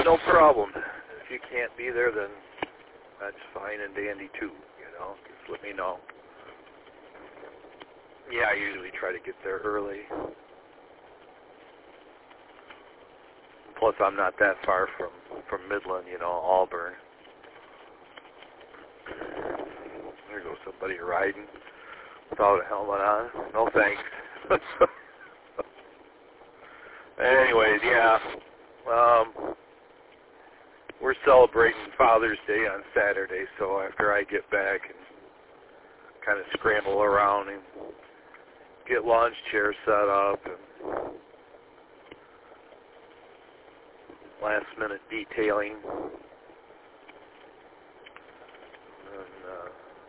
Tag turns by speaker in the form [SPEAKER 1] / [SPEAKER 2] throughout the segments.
[SPEAKER 1] no problem. If you can't be there, then that's fine and dandy too, you know. Just let me know. Yeah, I usually try to get there early. Plus, I'm not that far from Midland, you know, Auburn. There goes somebody riding without a helmet on. No thanks. Anyways, yeah. We're celebrating Father's Day on Saturday, so after I get back and kind of scramble around and get launch chairs set up and last minute detailing. And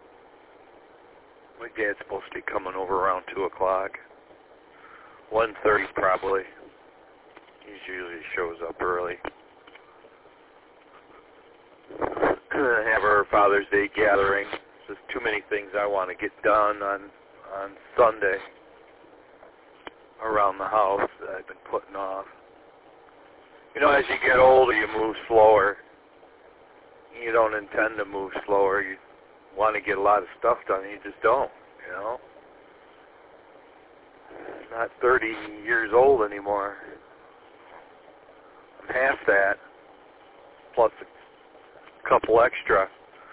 [SPEAKER 1] my dad's supposed to be coming over around 2 o'clock. 1:30 probably. He usually shows up early. Have our Father's Day gathering. There's too many things I want to get done on Sunday around the house that I've been putting off. You know, as you get older, you move slower. You don't intend to move slower. You want to get a lot of stuff done, and you just don't, you know. I'm not 30 years old anymore. I'm half that, plus a couple extra.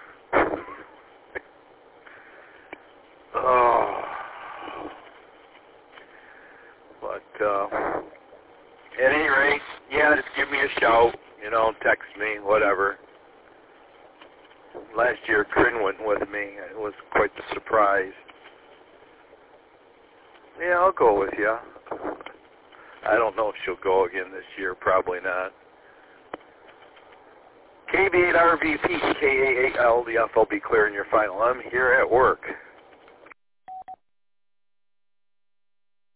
[SPEAKER 1] Oh. But, at any rate, yeah, just give me a shout, you know, text me, whatever. Last year, Corinne went with me. It was quite the surprise. Yeah, I'll go with you. I don't know if she'll go again this year. Probably not. KB8RVP, KA8L, the FLB clearing your final. I'm here at work.